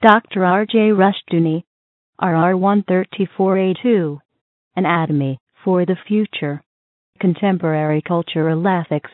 Dr. R.J. Rushdoony, RR 134A2, Anatomy for the Future, Contemporary Cultural Ethics.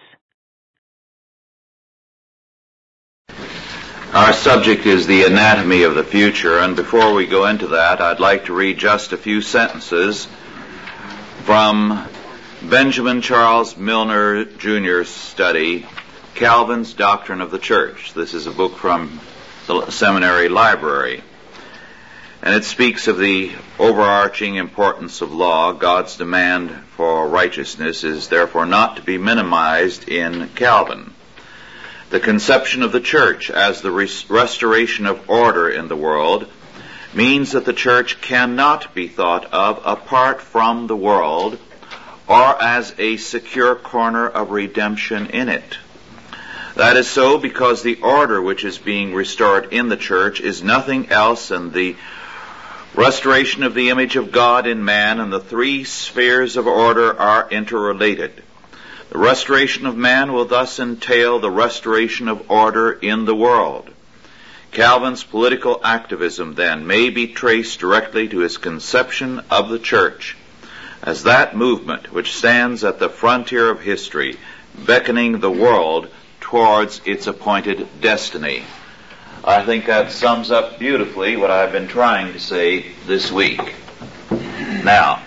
Our subject is the anatomy of the future, and before we go into that, I'd like to read just a few sentences from Benjamin Charles Milner Jr.'s study, Calvin's Doctrine of the Church. This is a book from the seminary library, and it speaks of the overarching importance of law. God's demand for righteousness is therefore not to be minimized in Calvin. The conception of the church as the restoration of order in the world means that the church cannot be thought of apart from the world or as a secure corner of redemption in it. That is so because the order which is being restored in the church is nothing else than the restoration of the image of God in man, and the three spheres of order are interrelated. The restoration of man will thus entail the restoration of order in the world. Calvin's political activism, then, may be traced directly to his conception of the church as that movement which stands at the frontier of history, beckoning the world towards its appointed destiny. I think that sums up beautifully what I've been trying to say this week. Now,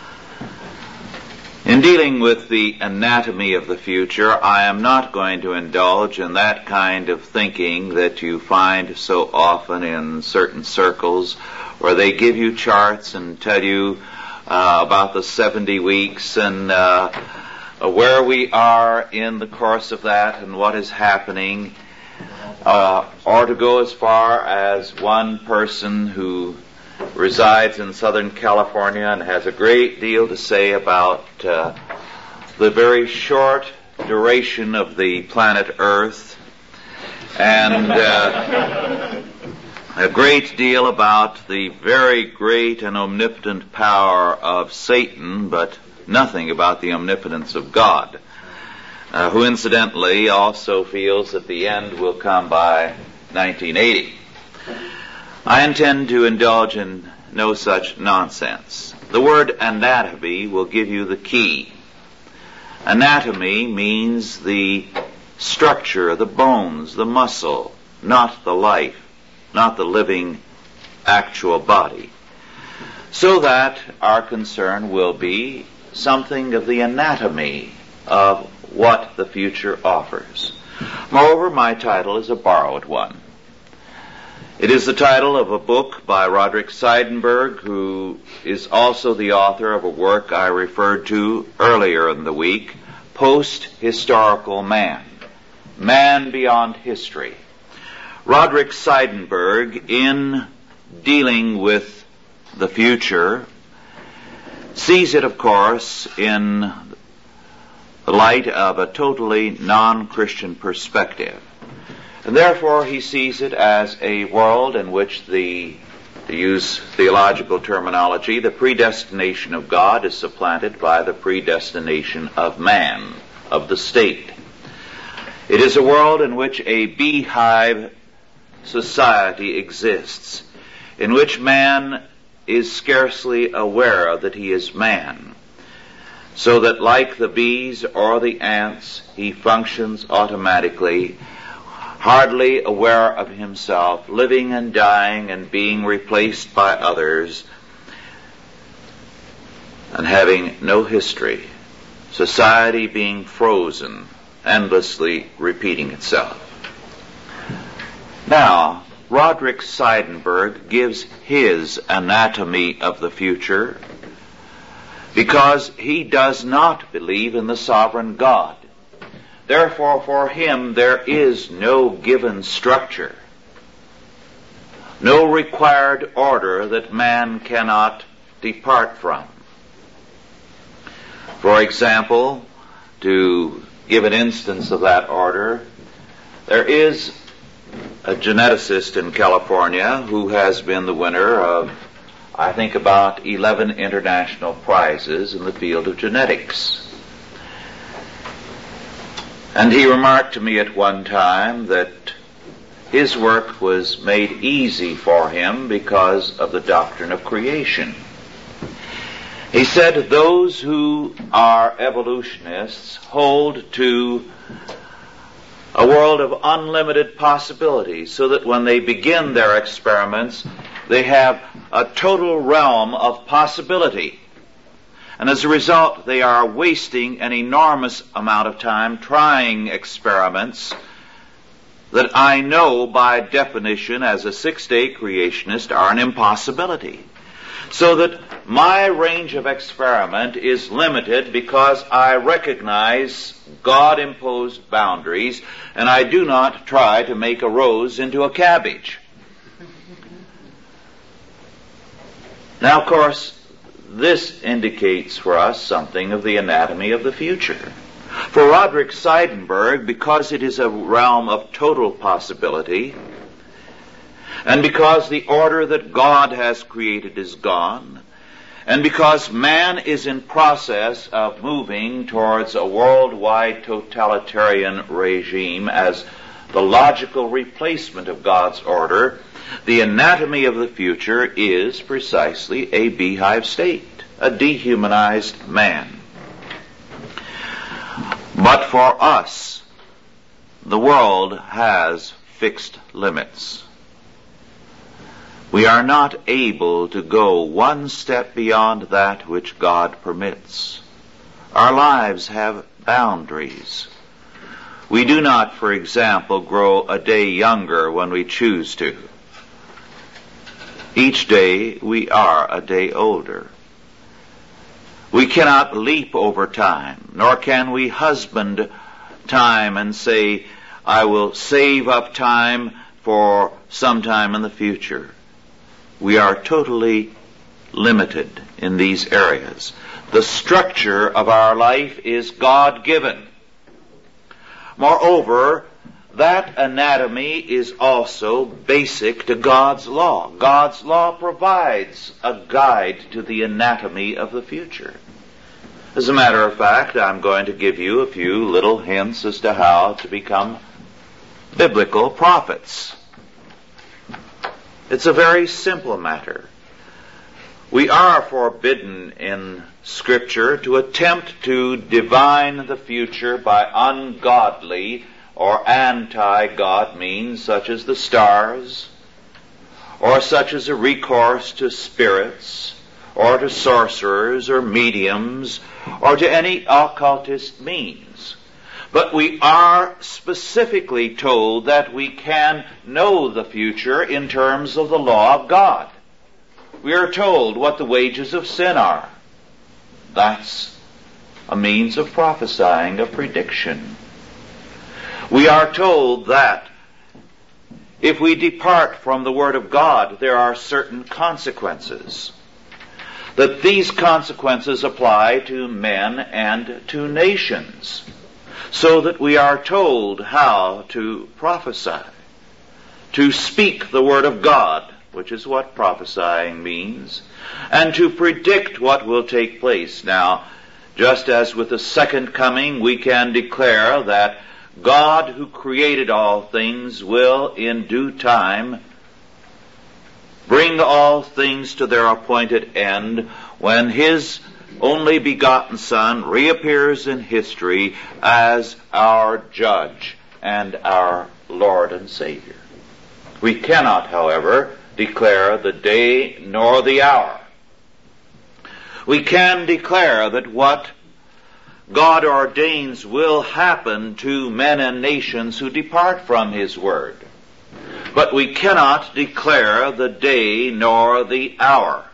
in dealing with the anatomy of the future, I am not going to indulge in that kind of thinking that you find so often in certain circles where they give you charts and tell you about the 70 weeks and where we are in the course of that and what is happening, or to go as far as one person who resides in Southern California and has a great deal to say about the very short duration of the planet Earth, and a great deal about the very great and omnipotent power of Satan, but nothing about the omnipotence of God, who incidentally also feels that the end will come by 1980. I intend to indulge in no such nonsense. The word anatomy will give you the key. Anatomy means the structure, the bones, the muscle, not the life, not the living actual body. So that our concern will be something of the anatomy of what the future offers. Moreover, my title is a borrowed one. It is the title of a book by Roderick Seidenberg, who is also the author of a work I referred to earlier in the week, Post-Historical Man, Man Beyond History. Roderick Seidenberg, in dealing with the future, sees it, of course, in the light of a totally non-Christian perspective. And therefore he sees it as a world in which to use theological terminology, the predestination of God is supplanted by the predestination of man, of the state. It is a world in which a beehive society exists, in which man is scarcely aware that he is man, so that like the bees or the ants, he functions automatically, hardly aware of himself, living and dying and being replaced by others, and having no history. Society being frozen, endlessly repeating itself. Now, Roderick Seidenberg gives his anatomy of the future because he does not believe in the sovereign God. Therefore, for him, there is no given structure, no required order that man cannot depart from. For example, to give an instance of that order, there is a geneticist in California who has been the winner of, I think, about 11 international prizes in the field of genetics. And he remarked to me at one time that his work was made easy for him because of the doctrine of creation. He said those who are evolutionists hold to a world of unlimited possibilities, so that when they begin their experiments, they have a total realm of possibility. And as a result, they are wasting an enormous amount of time trying experiments that I know by definition as a six-day creationist are an impossibility. So that my range of experiment is limited because I recognize God-imposed boundaries, and I do not try to make a rose into a cabbage. Now, of course, this indicates for us something of the anatomy of the future. For Roderick Seidenberg, because it is a realm of total possibility, and because the order that God has created is gone, and because man is in process of moving towards a worldwide totalitarian regime as the logical replacement of God's order, the anatomy of the future is precisely a beehive state, a dehumanized man. But for us, the world has fixed limits. We are not able to go one step beyond that which God permits. Our lives have boundaries. We do not, for example, grow a day younger when we choose to. Each day we are a day older. We cannot leap over time, nor can we husband time and say, I will save up time for some time in the future. We are totally limited in these areas. The structure of our life is God-given. Moreover, that anatomy is also basic to God's law. God's law provides a guide to the anatomy of the future. As a matter of fact, I'm going to give you a few little hints as to how to become biblical prophets. It's a very simple matter. We are forbidden in Scripture to attempt to divine the future by ungodly or anti-God means, such as the stars, or such as a recourse to spirits, or to sorcerers or mediums, or to any occultist means. But we are specifically told that we can know the future in terms of the law of God. We are told what the wages of sin are. That's a means of prophesying, a prediction. We are told that if we depart from the Word of God, there are certain consequences. That these consequences apply to men and to nations. So that we are told how to prophesy, to speak the Word of God, which is what prophesying means, and to predict what will take place. Now, just as with the second coming, we can declare that God, who created all things, will in due time bring all things to their appointed end when His only begotten Son reappears in history as our judge and our Lord and Savior. We cannot, however, declare the day nor the hour. We can declare that what God ordains will happen to men and nations who depart from His Word. But we cannot declare the day nor the hour.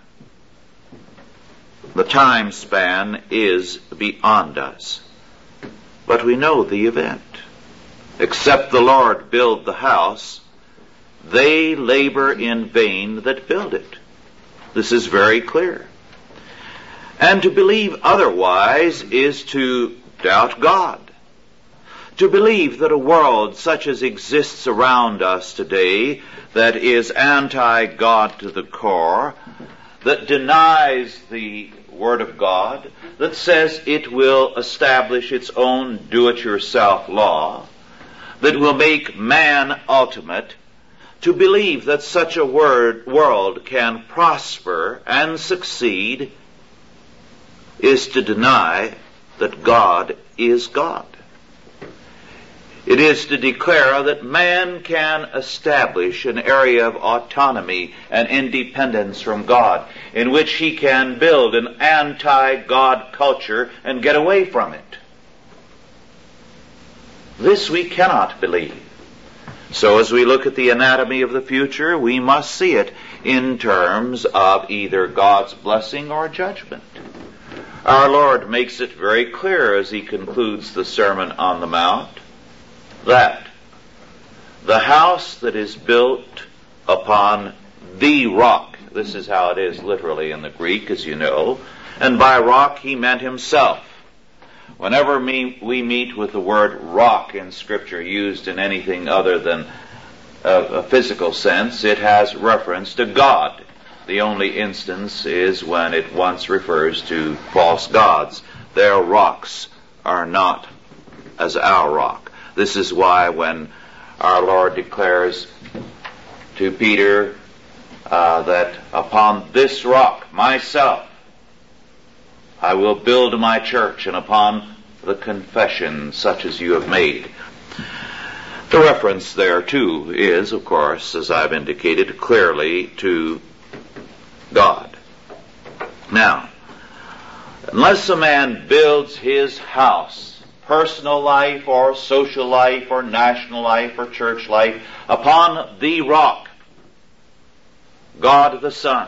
The time span is beyond us. But we know the event. Except the Lord build the house, they labor in vain that build it. This is very clear. And to believe otherwise is to doubt God. To believe that a world such as exists around us today, that is anti-God to the core, that denies the Word of God, that says it will establish its own do-it-yourself law, that will make man ultimate, to believe that such a world can prosper and succeed is to deny that God is God. It is to declare that man can establish an area of autonomy and independence from God, in which he can build an anti-God culture and get away from it. This we cannot believe. So as we look at the anatomy of the future, we must see it in terms of either God's blessing or judgment. Our Lord makes it very clear as he concludes the Sermon on the Mount that the house that is built upon the rock, this is how it is literally in the Greek, as you know, and by rock he meant himself. Whenever we meet with the word rock in Scripture used in anything other than a physical sense, it has reference to God. The only instance is when it once refers to false gods. Their rocks are not as our rock. This is why when our Lord declares to Peter that upon this rock, myself, I will build my church, and upon the confession such as you have made. The reference there, too, is, of course, as I've indicated, clearly to God. Now, unless a man builds his house, personal life or social life or national life or church life, upon the rock, God the Son,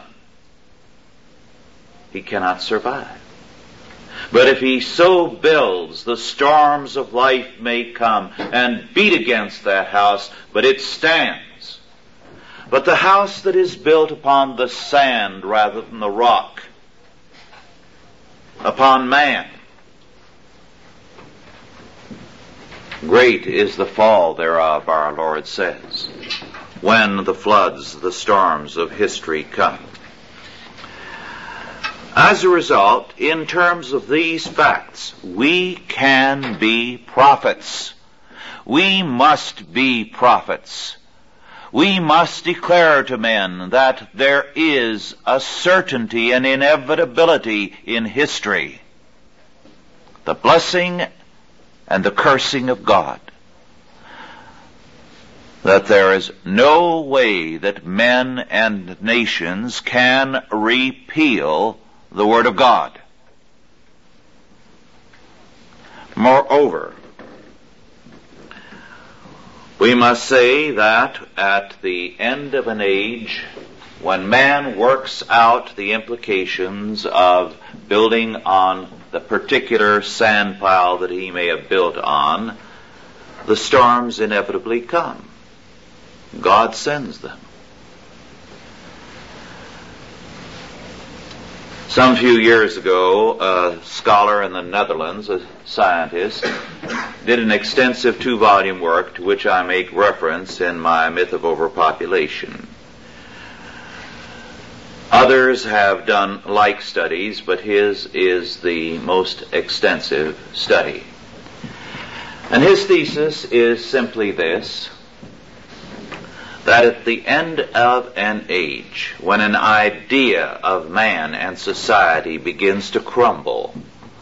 he cannot survive. But if he so builds, the storms of life may come and beat against that house, but it stands. But the house that is built upon the sand rather than the rock, upon man, great is the fall thereof, our Lord says, when the floods, the storms of history come. As a result, in terms of these facts, we can be prophets. We must be prophets. We must declare to men that there is a certainty and inevitability in history, the blessing and the cursing of God, that there is no way that men and nations can repeal the Word of God. Moreover, we must say that at the end of an age, when man works out the implications of building on the particular sand pile that he may have built on, the storms inevitably come. God sends them. Some few years ago, a scholar in the Netherlands, a scientist, did an extensive 2-volume work to which I make reference in my Myth of Overpopulation. Others have done like studies, but his is the most extensive study. And his thesis is simply this: that at the end of an age, when an idea of man and society begins to crumble,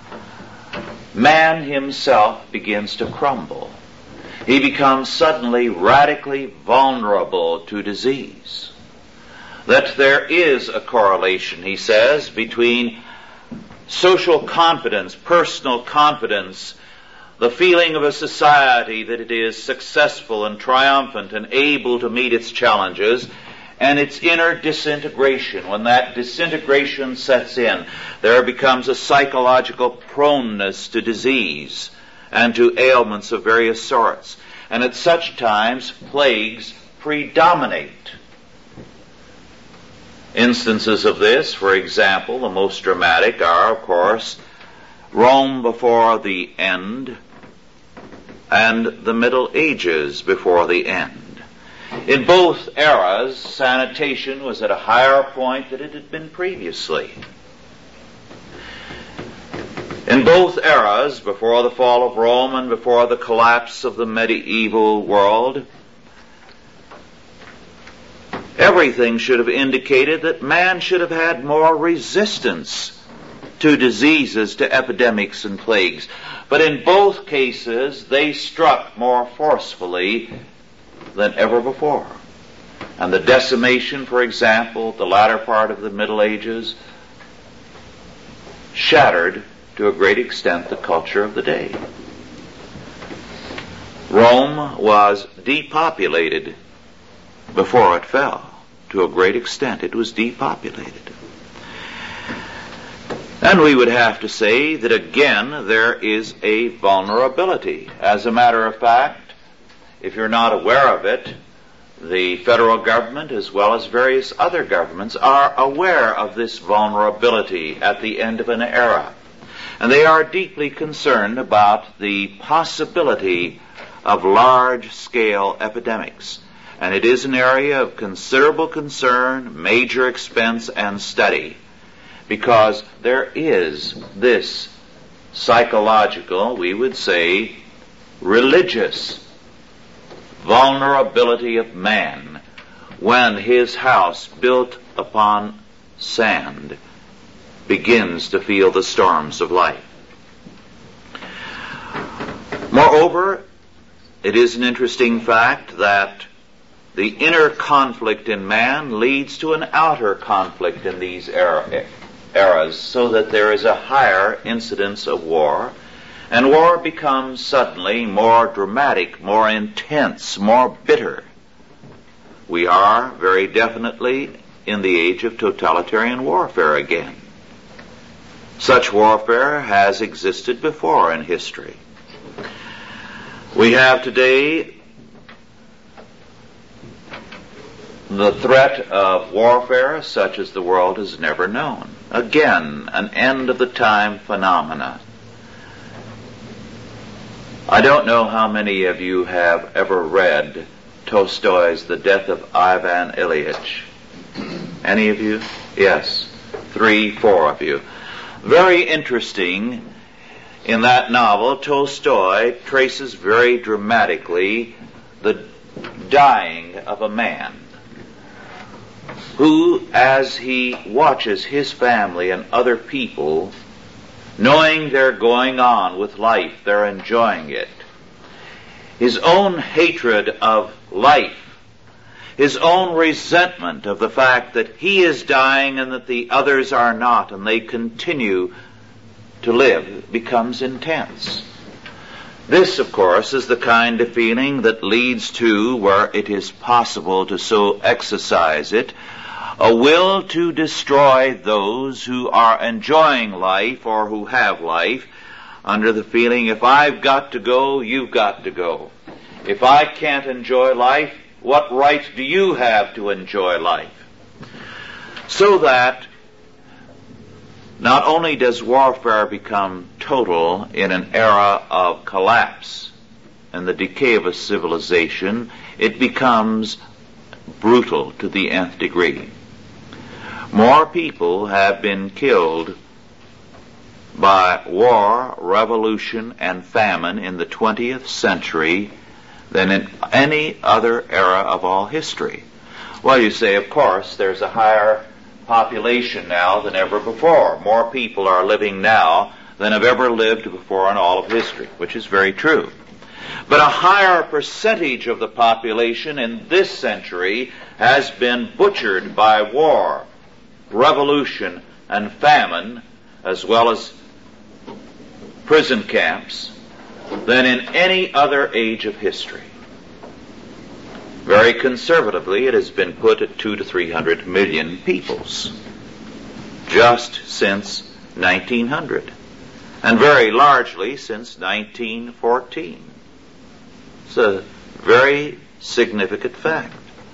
man himself begins to crumble. He becomes suddenly radically vulnerable to disease. That there is a correlation, he says, between social confidence, personal confidence, the feeling of a society that it is successful and triumphant and able to meet its challenges, and its inner disintegration. When that disintegration sets in, there becomes a psychological proneness to disease and to ailments of various sorts. And at such times, plagues predominate. Instances of this, for example, the most dramatic are, of course, Rome before the end and the Middle Ages before the end. In both eras, sanitation was at a higher point than it had been previously. In both eras, before the fall of Rome and before the collapse of the medieval world, Everything should have indicated that man should have had more resistance to diseases, to epidemics and plagues. But in both cases, they struck more forcefully than ever before. And the decimation, for example, the latter part of the Middle Ages, shattered to a great extent the culture of the day. Rome was depopulated before it fell. To a great extent, it was depopulated. And we would have to say that again, there is a vulnerability. As a matter of fact, if you're not aware of it, the federal government as well as various other governments are aware of this vulnerability at the end of an era. And they are deeply concerned about the possibility of large-scale epidemics. And it is an area of considerable concern, major expense, and study, because there is this psychological, we would say, religious vulnerability of man when his house built upon sand begins to feel the storms of life. Moreover, it is an interesting fact that the inner conflict in man leads to an outer conflict in these eras, so that there is a higher incidence of war, and war becomes suddenly more dramatic, more intense, more bitter. We are very definitely in the age of totalitarian warfare again. Such warfare has existed before in history. We have today the threat of warfare such as the world has never known. Again, an end-of-the-time phenomena. I don't know how many of you have ever read Tolstoy's The Death of Ivan Ilyich. Any of you? Yes. 3, 4 of you. Very interesting. In that novel, Tolstoy traces very dramatically the dying of a man who, as he watches his family and other people, knowing they're going on with life, they're enjoying it, his own hatred of life, his own resentment of the fact that he is dying and that the others are not, and they continue to live, becomes intense. This, of course, is the kind of feeling that leads to, where it is possible to so exercise it, a will to destroy those who are enjoying life or who have life, under the feeling, if I've got to go, you've got to go. If I can't enjoy life, what right do you have to enjoy life? So that not only does warfare become total in an era of collapse and the decay of a civilization, it becomes brutal to the nth degree. More people have been killed by war, revolution, and famine in the 20th century than in any other era of all history. Well, you say, of course, there's a higher population now than ever before. More people are living now than have ever lived before in all of history, which is very true. But a higher percentage of the population in this century has been butchered by war, revolution, and famine, as well as prison camps, than in any other age of history. Very conservatively, it has been put at 200 to 300 million peoples just since 1900, and very largely since 1914. It's a very significant fact.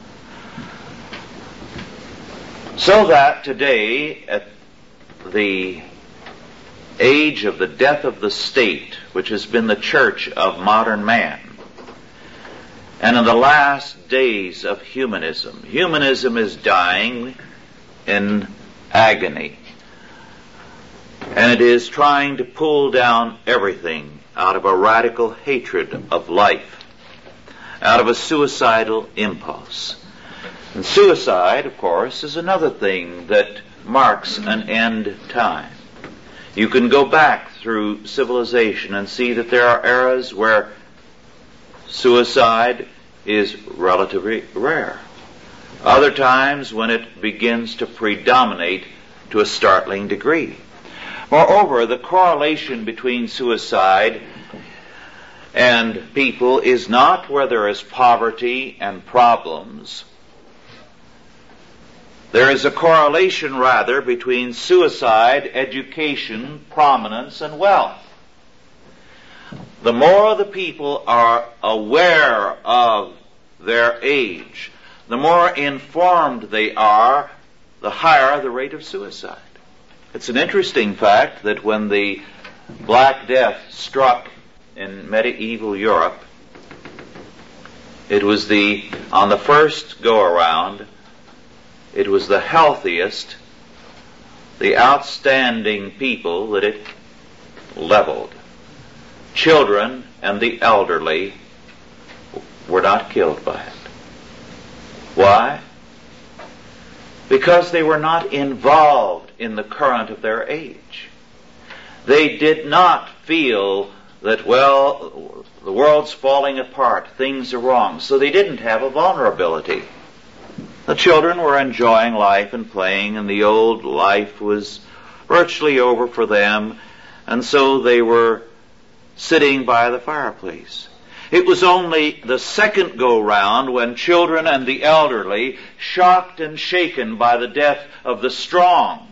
So that today, at the age of the death of the state, which has been the church of modern man, and in the last days of humanism, humanism is dying in agony, and it is trying to pull down everything out of a radical hatred of life, out of a suicidal impulse. And suicide, of course, is another thing that marks an end time. You can go back through civilization and see that there are eras where suicide is relatively rare. Other times when it begins to predominate to a startling degree. Moreover, the correlation between suicide and people is not where there is poverty and problems. There is a correlation, rather, between suicide, education, prominence, and wealth. The more the people are aware of their age, the more informed they are, the higher the rate of suicide. It's an interesting fact that when the Black Death struck in medieval Europe, it was on the first go-around, it was the healthiest, the outstanding people that it leveled. Children and the elderly were not killed by it. Why? Because they were not involved in the current of their age. They did not feel that, well, the world's falling apart, things are wrong, so they didn't have a vulnerability. The children were enjoying life and playing, and the old life was virtually over for them, and so they were sitting by the fireplace. It was only the second go-round when children and the elderly, shocked and shaken by the death of the strong,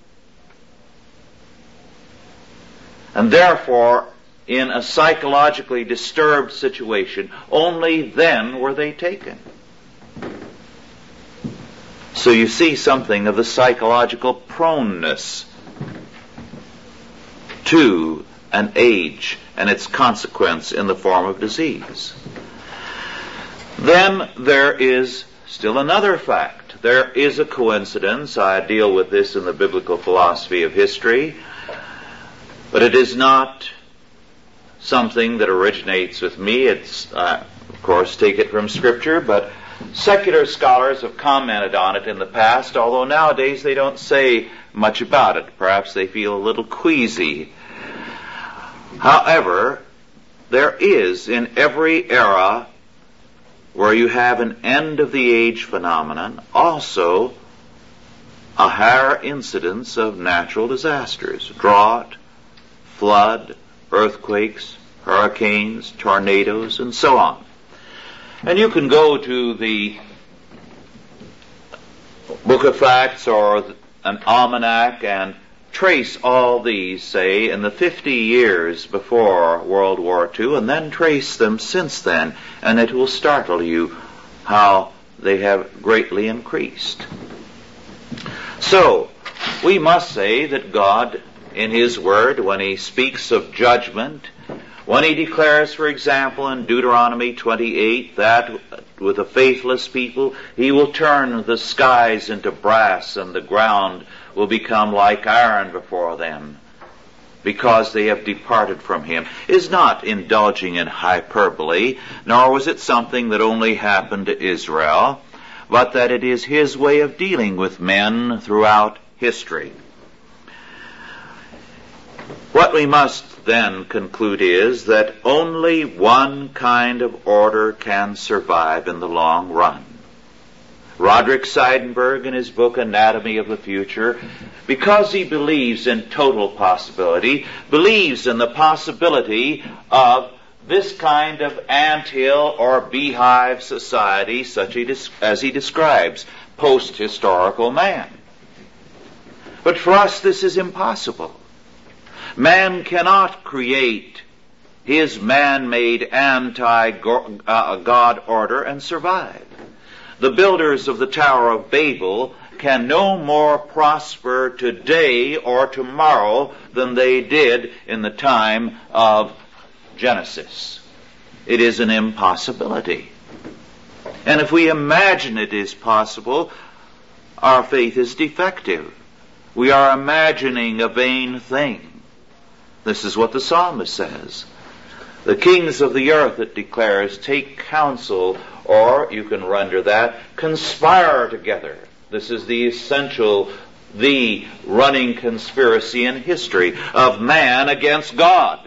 and therefore in a psychologically disturbed situation, only then were they taken. So you see something of the psychological proneness to an age and its consequence in the form of disease. Then there is still another fact. There is a coincidence. I deal with this in the biblical philosophy of history, but it is not something that originates with me. It's, of course, take it from Scripture, but secular scholars have commented on it in the past, although nowadays they don't say much about it. Perhaps they feel a little queasy. However, there is in every era where you have an end of the age phenomenon also a higher incidence of natural disasters, drought, flood, earthquakes, hurricanes, tornadoes, and so on. And you can go to the Book of Facts or an almanac and trace all these, say, in the 50 years before World War II, and then trace them since then, and it will startle you how they have greatly increased. So, we must say that God, in His Word, when He speaks of judgment, when He declares, for example, in Deuteronomy 28, that with a faithless people He will turn the skies into brass and the ground will become like iron before them because they have departed from Him, is not indulging in hyperbole, nor was it something that only happened to Israel, but that it is His way of dealing with men throughout history. What we must then conclude is that only one kind of order can survive in the long run. Roderick Seidenberg, in his book Anatomy of the Future, because he believes in total possibility, believes in the possibility of this kind of anthill or beehive society such as he describes, post-historical man. But for us this is impossible. Man cannot create his man-made anti-God order and survive. The builders of the Tower of Babel can no more prosper today or tomorrow than they did in the time of Genesis. It is an impossibility. And if we imagine it is possible, our faith is defective. We are imagining a vain thing. This is what the psalmist says. The kings of the earth, it declares, take counsel, or you can render that, conspire together. This is the essential, the running conspiracy in history of man against God.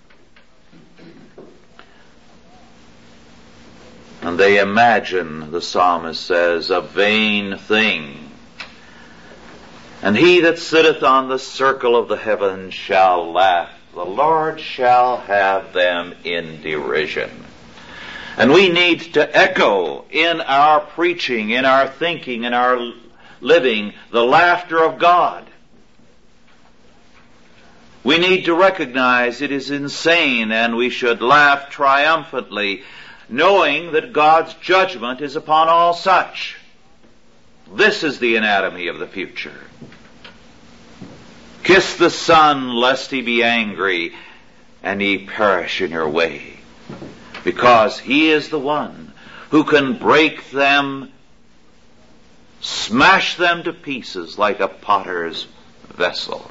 And they imagine, the psalmist says, a vain thing. And he that sitteth on the circle of the heavens shall laugh. The Lord shall have them in derision. And we need to echo in our preaching, in our thinking, in our living, the laughter of God. We need to recognize it is insane, and we should laugh triumphantly, knowing that God's judgment is upon all such. This is the anatomy of the future. Kiss the Son, lest he be angry, and ye perish in your way. Because he is the one who can break them, smash them to pieces like a potter's vessel.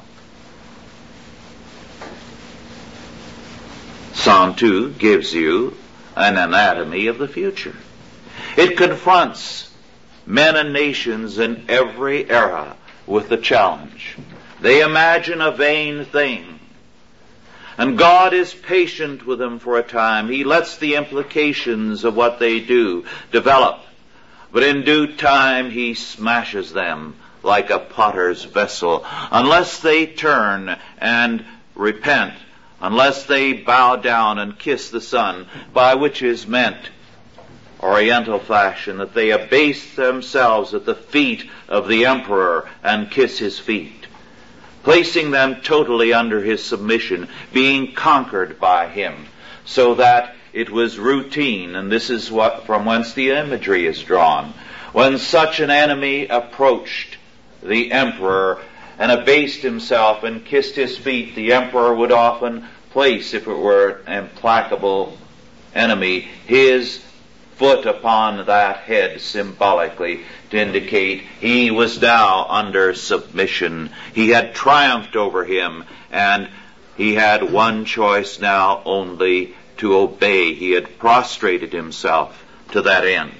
Psalm 2 gives you an anatomy of the future. It confronts men and nations in every era with the challenge. They imagine a vain thing. And God is patient with them for a time. He lets the implications of what they do develop. But in due time, he smashes them like a potter's vessel. Unless they turn and repent, unless they bow down and kiss the Son, by which is meant, Oriental fashion, that they abase themselves at the feet of the emperor and kiss his feet, placing them totally under his submission, being conquered by him, so that it was routine, and this is what from whence the imagery is drawn. When such an enemy approached the emperor and abased himself and kissed his feet, the emperor would often place, if it were an implacable enemy, his foot upon that head symbolically to indicate he was now under submission. He had triumphed over him, and he had one choice now only, to obey. He had prostrated himself to that end.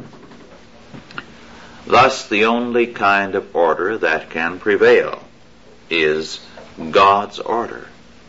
Thus, the only kind of order that can prevail is God's order.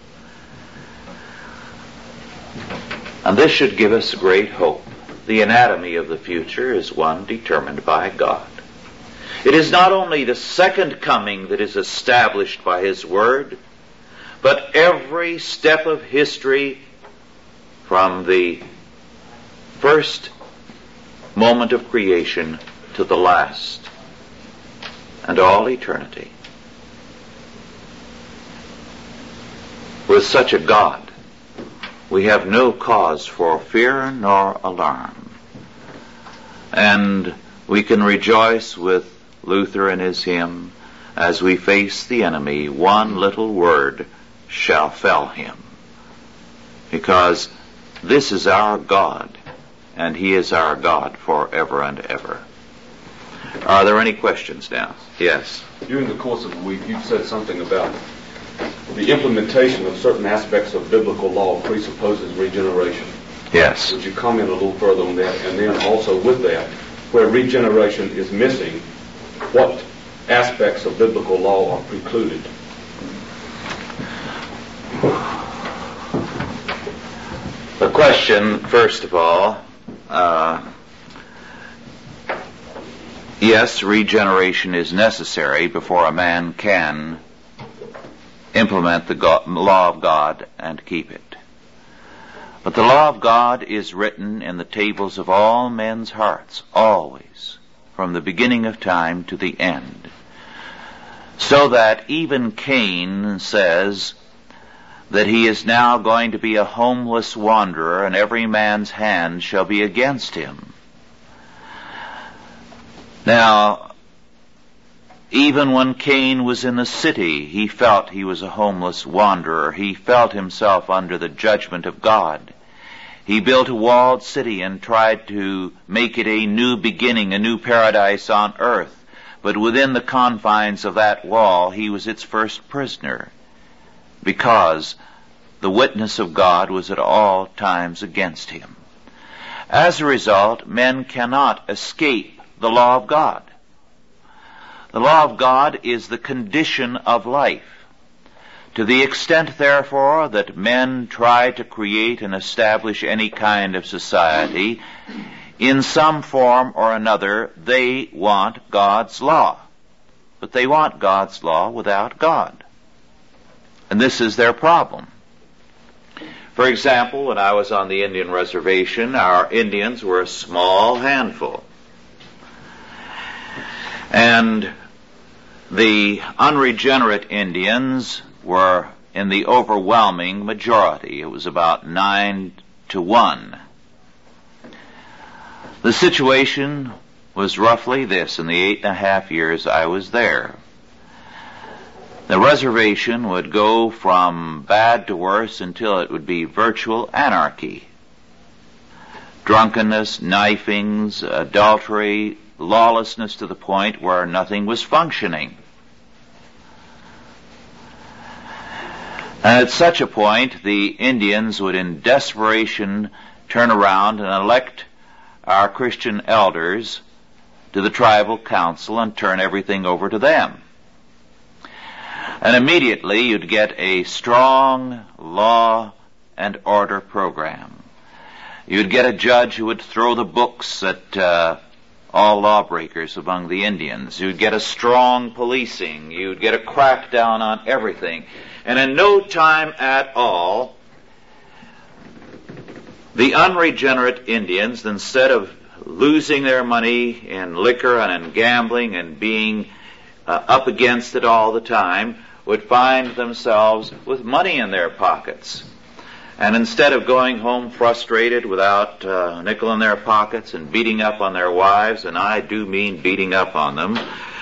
And this should give us great hope. The anatomy of the future is one determined by God. It is not only the second coming that is established by his word, but every step of history from the first moment of creation to the last, and all eternity. With such a God, we have no cause for fear nor alarm. And we can rejoice with Luther in his hymn, as we face the enemy, one little word shall fell him. Because this is our God, and he is our God forever and ever. Are there any questions now? Yes. During the course of the week, you've said something about the implementation of certain aspects of biblical law presupposes regeneration. Yes. Would you comment a little further on that? And then also with that, where regeneration is missing, what aspects of biblical law are precluded? The question, first of all, yes, regeneration is necessary before a man can implement the law of God and keep it. But the law of God is written in the tables of all men's hearts, always, from the beginning of time to the end. So that even Cain says that he is now going to be a homeless wanderer, and every man's hand shall be against him. Now, even when Cain was in the city, he felt he was a homeless wanderer. He felt himself under the judgment of God. He built a walled city and tried to make it a new beginning, a new paradise on earth. But within the confines of that wall, he was its first prisoner, because the witness of God was at all times against him. As a result, men cannot escape the law of God. The law of God is the condition of life. To the extent, therefore, that men try to create and establish any kind of society, in some form or another, they want God's law. But they want God's law without God. And this is their problem. For example, when I was on the Indian reservation, our Indians were a small handful. And the unregenerate Indians were in the overwhelming majority. It was about 9-1. The situation was roughly this in the 8.5 years I was there. The reservation would go from bad to worse until it would be virtual anarchy. Drunkenness, knifings, adultery, lawlessness to the point where nothing was functioning. And at such a point, the Indians would in desperation turn around and elect our Christian elders to the tribal council and turn everything over to them. And immediately you'd get a strong law and order program. You'd get a judge who would throw the books at all lawbreakers among the Indians. You'd get a strong policing. You'd get a crackdown on everything. And in no time at all, the unregenerate Indians, instead of losing their money in liquor and in gambling and being up against it all the time, would find themselves with money in their pockets. And instead of going home frustrated without a nickel in their pockets and beating up on their wives, and I do mean beating up on them,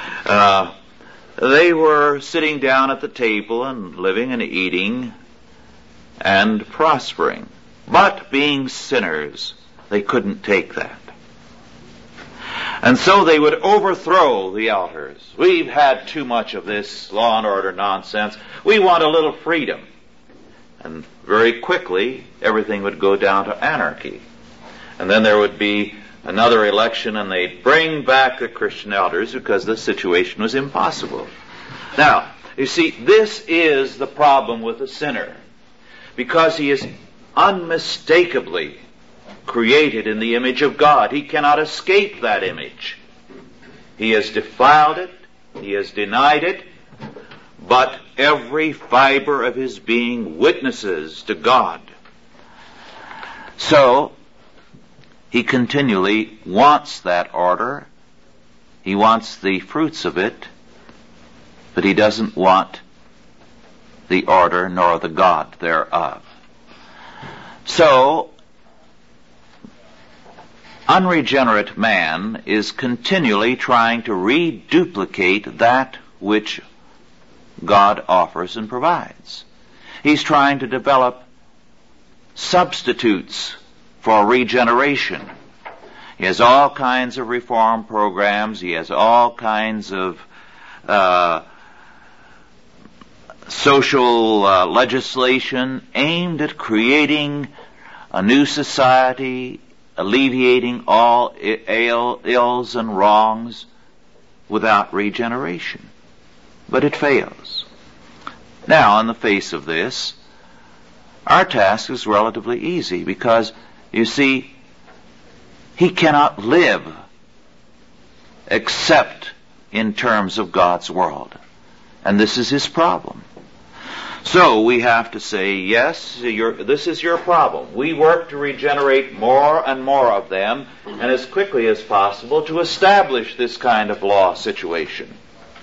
they were sitting down at the table and living and eating and prospering. But being sinners, they couldn't take that. And so they would overthrow the elders. We've had too much of this law and order nonsense. We want a little freedom. And very quickly, everything would go down to anarchy. And then there would be another election, and they'd bring back the Christian elders because the situation was impossible. Now, you see, this is the problem with the sinner, because he is unmistakably created in the image of God. He cannot escape that image. He has defiled it, he has denied it, but every fiber of his being witnesses to God. So, he continually wants that order. He wants the fruits of it, but he doesn't want the order nor the God thereof. So, unregenerate man is continually trying to reduplicate that which God offers and provides. He's trying to develop substitutes for regeneration. He has all kinds of reform programs. He has all kinds of social legislation aimed at creating a new society, alleviating all ills and wrongs without regeneration. But it fails. Now, in the face of this, our task is relatively easy because, you see, he cannot live except in terms of God's world. And this is his problem. So we have to say, yes, this is your problem. We work to regenerate more and more of them, and as quickly as possible to establish this kind of law situation.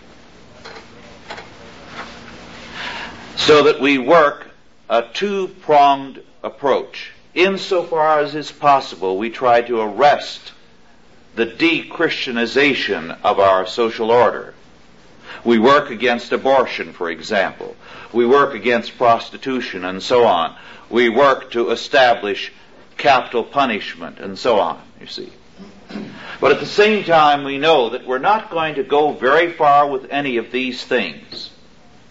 So that we work a two-pronged approach. Insofar as is possible, we try to arrest the de-Christianization of our social order. We work against abortion, for example. We work against prostitution and so on. We work to establish capital punishment and so on, you see. But at the same time, we know that we're not going to go very far with any of these things.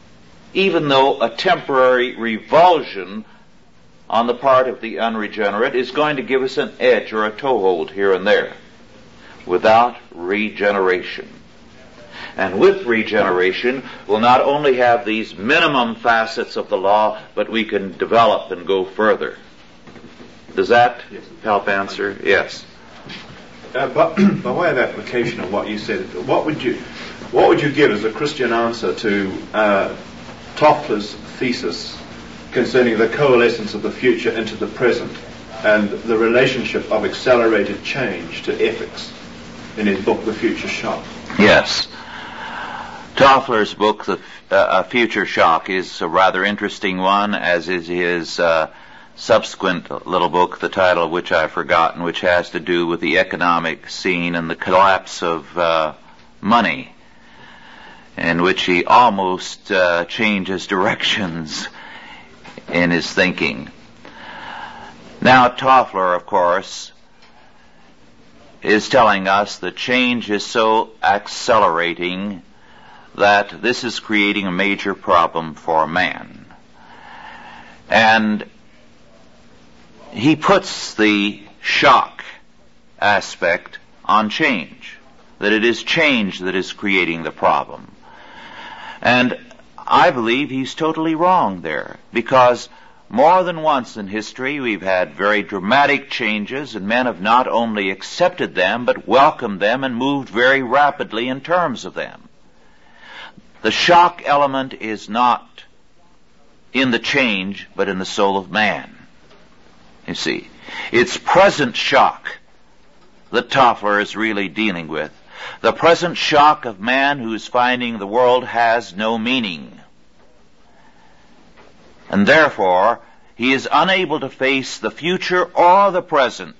even though a temporary revulsion on the part of the unregenerate is going to give us an edge or a toehold here and there, without regeneration. And with regeneration, we'll not only have these minimum facets of the law, but we can develop and go further. Does that help answer? Yes. But by way of application of what you said, what would you give as a Christian answer to Toffler's thesis concerning the coalescence of the future into the present and the relationship of accelerated change to ethics in his book, The Future Shock? Yes. Toffler's book, The Future Shock, is a rather interesting one, as is his subsequent little book, the title of which I've forgotten, which has to do with the economic scene and the collapse of money, in which he almost changes directions in his thinking. Now, Toffler, of course, is telling us that change is so accelerating that this is creating a major problem for man. And he puts the shock aspect on change, that it is change that is creating the problem. And I believe he's totally wrong there, because more than once in history we've had very dramatic changes, and men have not only accepted them, but welcomed them and moved very rapidly in terms of them. The shock element is not in the change, but in the soul of man. You see, it's present shock that Toffler is really dealing with. The present shock of man who's finding the world has no meaning. And therefore, he is unable to face the future or the present.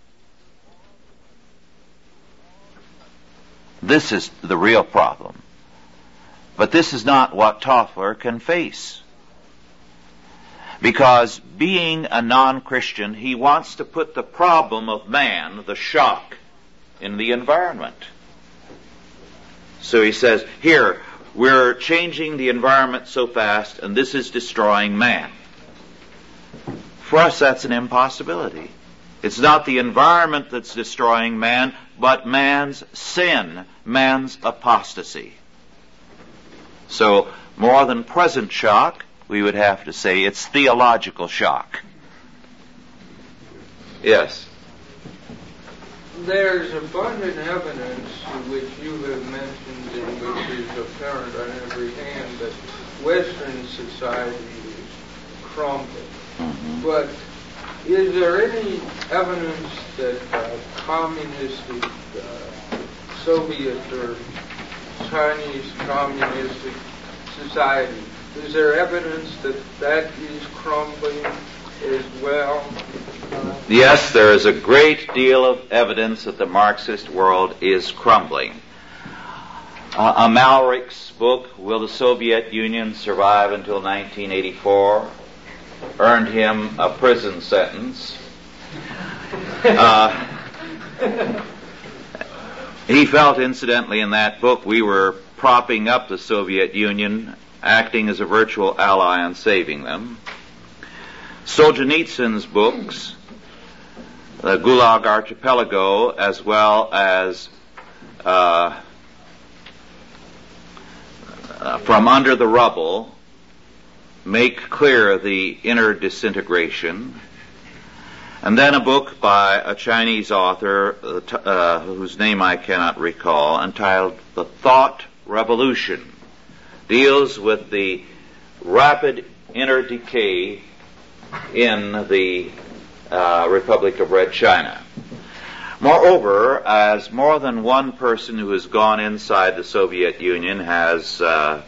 This is the real problem. But this is not what Toffler can face. Because being a non-Christian, he wants to put the problem of man, the shock, in the environment. So he says, here, we're changing the environment so fast, and this is destroying man. For us, that's an impossibility. It's not the environment that's destroying man, but man's sin, man's apostasy. So, more than present shock, we would have to say it's theological shock. Yes? There's abundant evidence which you have mentioned and which is apparent on every hand that Western society is crumbling. Mm-hmm. But is there any evidence that communistic, Soviet or Chinese communistic society, is there evidence that that is crumbling as well? Yes, there is a great deal of evidence that the Marxist world is crumbling. Amalric's book, Will the Soviet Union Survive Until 1984, earned him a prison sentence. He felt, incidentally, in that book we were propping up the Soviet Union, acting as a virtual ally in saving them. Solzhenitsyn's books, the Gulag Archipelago, as well as From Under the Rubble, make clear the inner disintegration. And then a book by a Chinese author whose name I cannot recall, entitled The Thought Revolution, deals with the rapid inner decay in the Republic of Red China. Moreover, as more than one person who has gone inside the Soviet Union has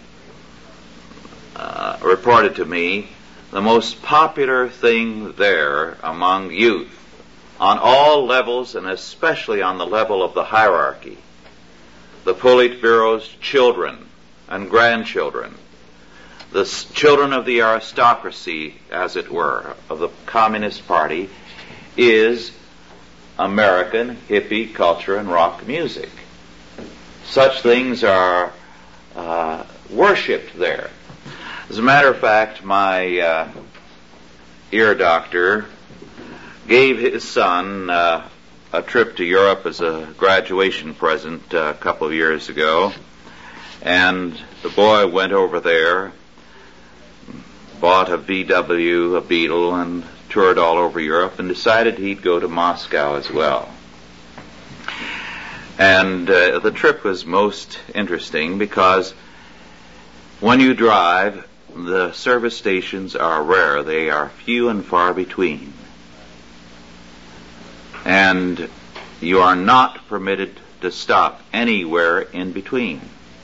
reported to me, the most popular thing there among youth, on all levels and especially on the level of the hierarchy, the Politburo's children and grandchildren, the children of the aristocracy, as it were, of the Communist Party, is American hippie culture and rock music. Such things are worshipped there. As a matter of fact, my ear doctor gave his son a trip to Europe as a graduation present a couple of years ago, and the boy went over there, bought a VW, a Beetle, and toured all over Europe, and decided he'd go to Moscow as well. And the trip was most interesting because when you drive, the service stations are rare. They are few and far between. And you are not permitted to stop anywhere in between.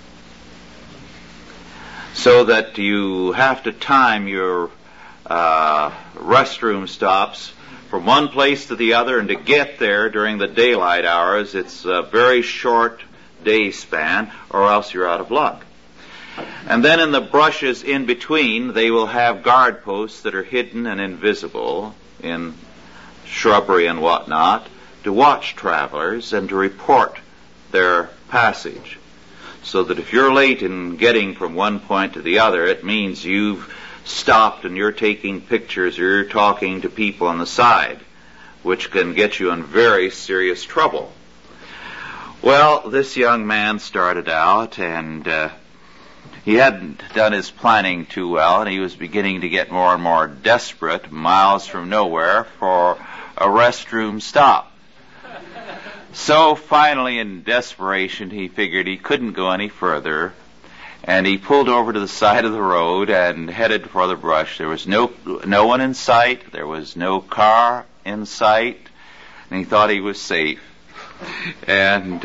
So that you have to time your restroom stops from one place to the other, and to get there during the daylight hours, it's a very short day span, or else you're out of luck. And then in the brushes in between, they will have guard posts that are hidden and invisible in shrubbery and whatnot to watch travelers and to report their passage. So that if you're late in getting from one point to the other, it means you've stopped and you're taking pictures or you're talking to people on the side, which can get you in very serious trouble. Well, this young man started out, and he hadn't done his planning too well, and he was beginning to get more and more desperate, miles from nowhere, for a restroom stop. So finally, in desperation, he figured he couldn't go any further, and he pulled over to the side of the road and headed for the brush. There was no one in sight. There was no car in sight, and he thought he was safe. And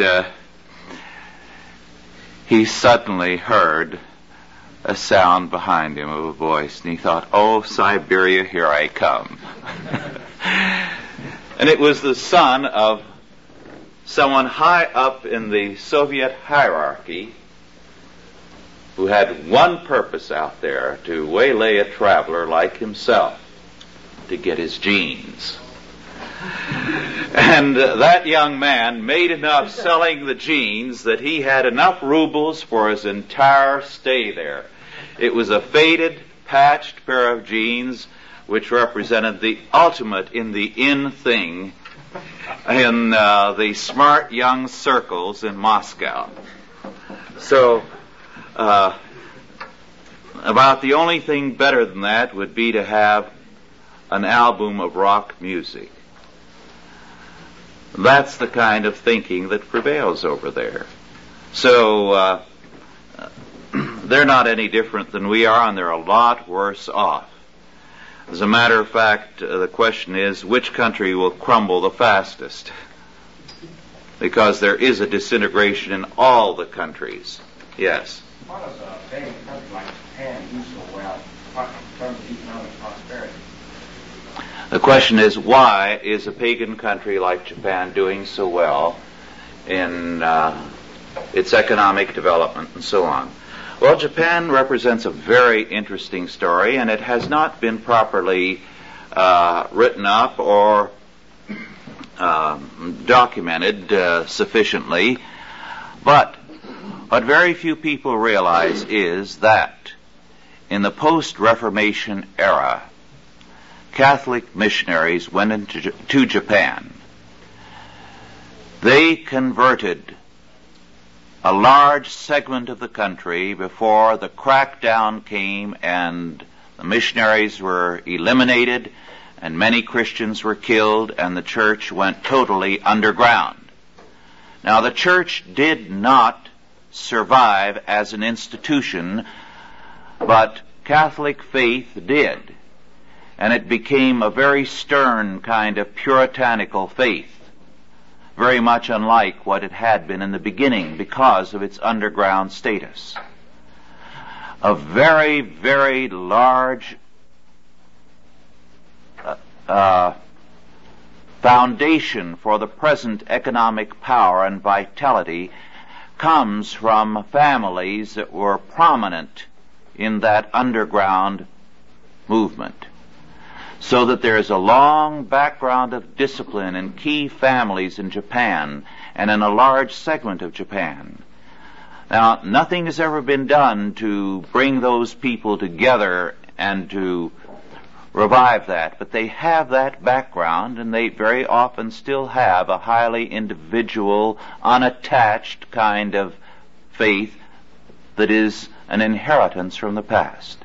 he suddenly heard a sound behind him of a voice, and he thought, "Oh, Siberia, here I come." And it was the son of someone high up in the Soviet hierarchy who had one purpose out there: to waylay a traveler like himself, to get his jeans. And that young man made enough selling the jeans that he had enough rubles for his entire stay there. It was a faded, patched pair of jeans which represented the ultimate in the in thing in the smart young circles in Moscow. So, about the only thing better than that would be to have an album of rock music. That's the kind of thinking that prevails over there. So, they're not any different than we are, and they're a lot worse off. As a matter of fact, the question is, which country will crumble the fastest? Because there is a disintegration in all the countries. Yes? Why does a pagan country like Japan do so well in terms of economic prosperity? The question is, why is a pagan country like Japan doing so well in its economic development and so on? Well, Japan represents a very interesting story, and it has not been properly written up or documented sufficiently. But what very few people realize is that in the post-Reformation era, Catholic missionaries went into Japan. They converted a large segment of the country before the crackdown came and the missionaries were eliminated and many Christians were killed and the church went totally underground. Now, the church did not survive as an institution, but Catholic faith did. And it became a very stern kind of puritanical faith, very much unlike what it had been in the beginning because of its underground status. A very, very large foundation for the present economic power and vitality comes from families that were prominent in that underground movement. So that there is a long background of discipline in key families in Japan and in a large segment of Japan. Now, nothing has ever been done to bring those people together and to revive that, but they have that background, and they very often still have a highly individual, unattached kind of faith that is an inheritance from the past.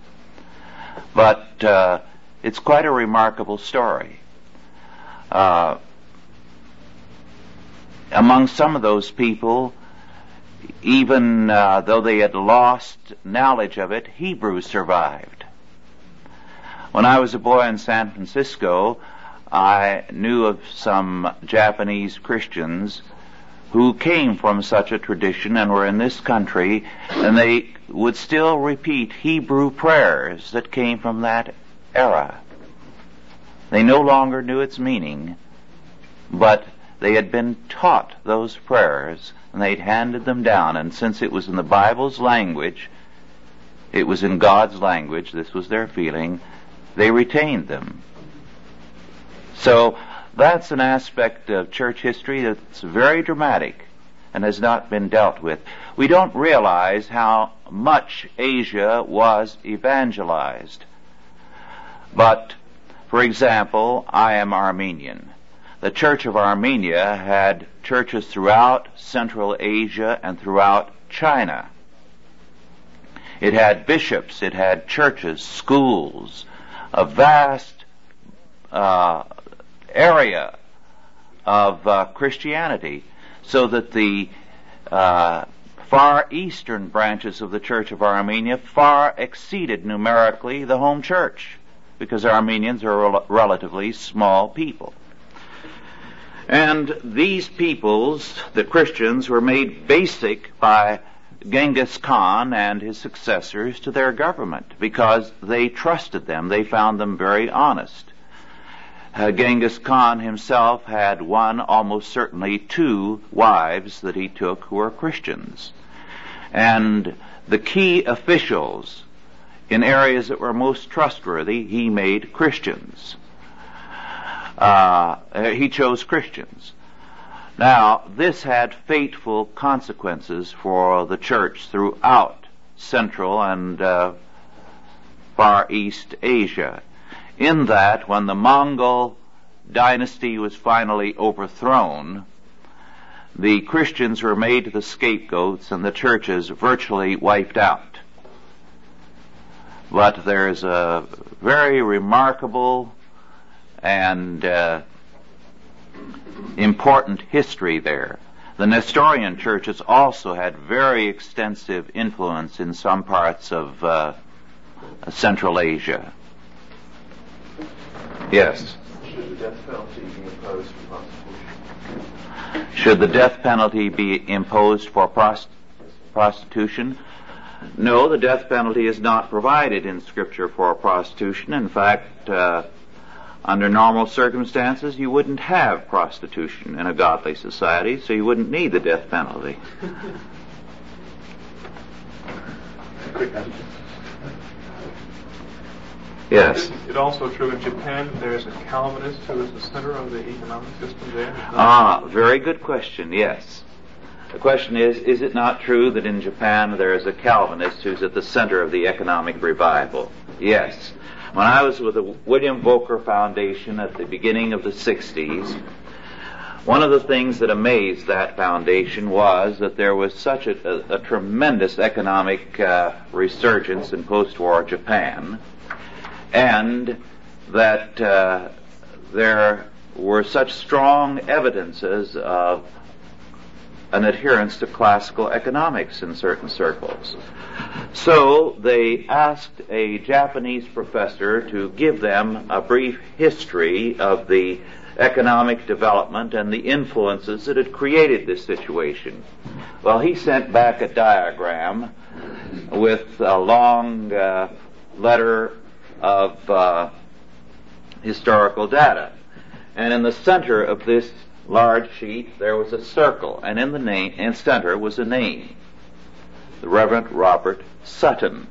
But it's quite a remarkable story. Among some of those people, even though they had lost knowledge of it, Hebrew survived. When I was a boy in San Francisco, I knew of some Japanese Christians who came from such a tradition and were in this country, and they would still repeat Hebrew prayers that came from that era. They no longer knew its meaning, but they had been taught those prayers, and they'd handed them down, and since it was in the Bible's language, it was in God's language, this was their feeling, they retained them. So that's an aspect of church history that's very dramatic and has not been dealt with. We don't realize how much Asia was evangelized. But, for example, I am Armenian. The Church of Armenia had churches throughout Central Asia and throughout China. It had bishops, it had churches, schools, a vast area of Christianity, so that the far eastern branches of the Church of Armenia far exceeded numerically the home church, because Armenians are relatively small people. And these peoples, the Christians, were made basic by Genghis Khan and his successors to their government because they trusted them. They found them very honest. Genghis Khan himself had one, almost certainly two, wives that he took who were Christians. And the key officials in areas that were most trustworthy, he made Christians. He chose Christians. Now, this had fateful consequences for the church throughout Central and Far East Asia, in that when the Mongol dynasty was finally overthrown, the Christians were made the scapegoats and the churches virtually wiped out. But there's a very remarkable and important history there. The Nestorian churches also had very extensive influence in some parts of Central Asia. Yes? Should the death penalty be imposed for prostitution? Should the death penalty be imposed for prostitution? No, the death penalty is not provided in Scripture for prostitution. In fact, under normal circumstances, you wouldn't have prostitution in a godly society, so you wouldn't need the death penalty. Yes. Is it also true in Japan that there is a Calvinist who is the center of the economic system there? Very good question, yes. The question is it not true that in Japan there is a Calvinist who's at the center of the economic revival? Yes. When I was with the William Voelker Foundation at the beginning of the 60s, one of the things that amazed that foundation was that there was such a tremendous economic resurgence in post-war Japan, and that there were such strong evidences of an adherence to classical economics in certain circles. So they asked a Japanese professor to give them a brief history of the economic development and the influences that had created this situation. Well, he sent back a diagram with a long letter of historical data. And in the center of this large sheet there was a circle, and in the center was a name, the Reverend Robert Sutton.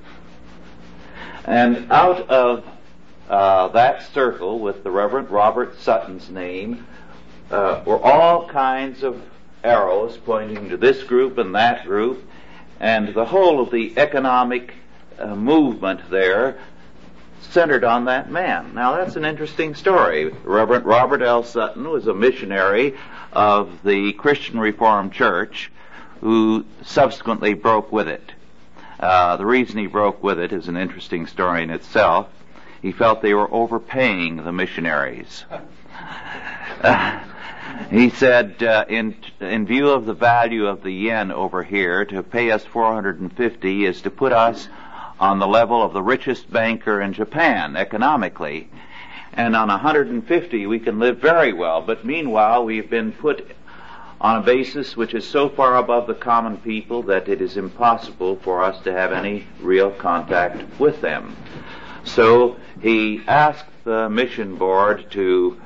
And out of that circle with the Reverend Robert Sutton's name were all kinds of arrows pointing to this group and that group, And the whole of the economic movement there centered on that man. Now, that's an interesting story. Reverend Robert L. Sutton was a missionary of the Christian Reformed Church who subsequently broke with it. The reason he broke with it is an interesting story in itself. He felt they were overpaying the missionaries. He said, in view of the value of the yen over here, to pay us 450 is to put us on the level of the richest banker in Japan economically. And on 150 we can live very well, but meanwhile we've been put on a basis which is so far above the common people that it is impossible for us to have any real contact with them. So he asked the mission board to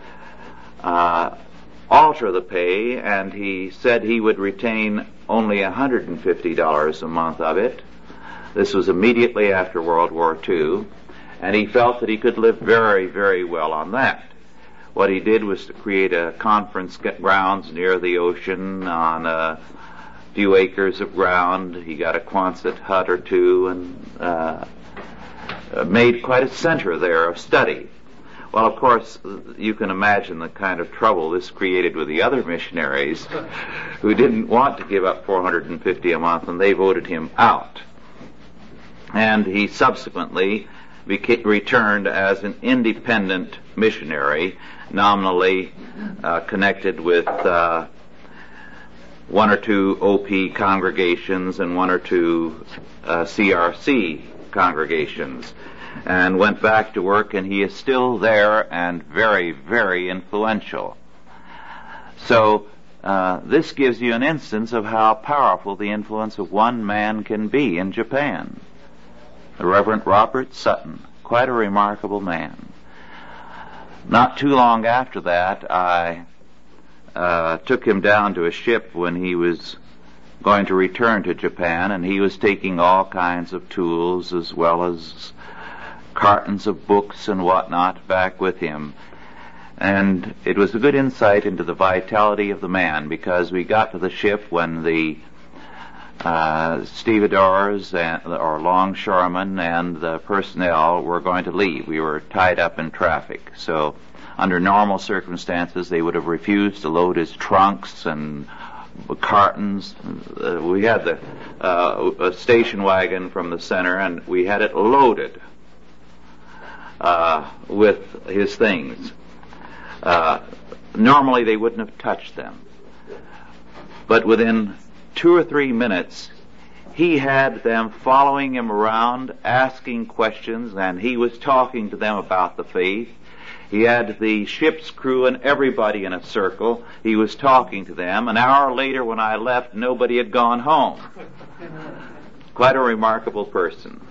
alter the pay, and he said he would retain only $150 a month of it. This was immediately after World War II, and he felt that he could live very, very well on that. What he did was to create a conference grounds near the ocean on a few acres of ground. He got a Quonset hut or two and made quite a center there of study. Well, of course, you can imagine the kind of trouble this created with the other missionaries who didn't want to give up $450 a month, and they voted him out. And he subsequently returned as an independent missionary, nominally connected with one or two OP congregations and one or two CRC congregations, and went back to work, and he is still there and very, very influential. So this gives you an instance of how powerful the influence of one man can be in Japan. The Reverend Robert Sutton, quite a remarkable man. Not too long after that, I took him down to a ship when he was going to return to Japan, and he was taking all kinds of tools as well as cartons of books and whatnot back with him. And it was a good insight into the vitality of the man, because we got to the ship when the stevedores or longshoremen and the personnel were going to leave. We were tied up in traffic. So under normal circumstances, they would have refused to load his trunks and cartons. We had a station wagon from the center, and we had it loaded with his things. Normally they wouldn't have touched them. But within 2 or 3 minutes, he had them following him around, asking questions, and he was talking to them about the faith. He had the ship's crew and everybody in a circle. He was talking to them. An hour later, when I left, nobody had gone home. Quite a remarkable person.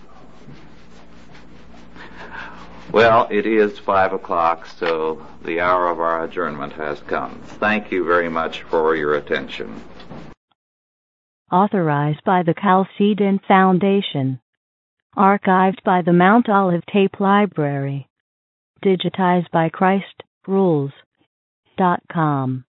Well, it is 5 o'clock, so the hour of our adjournment has come. Thank you very much for your attention. Authorized by the Chalcedon Foundation. Archived by the Mount Olive Tape Library. Digitized by ChristRules.com.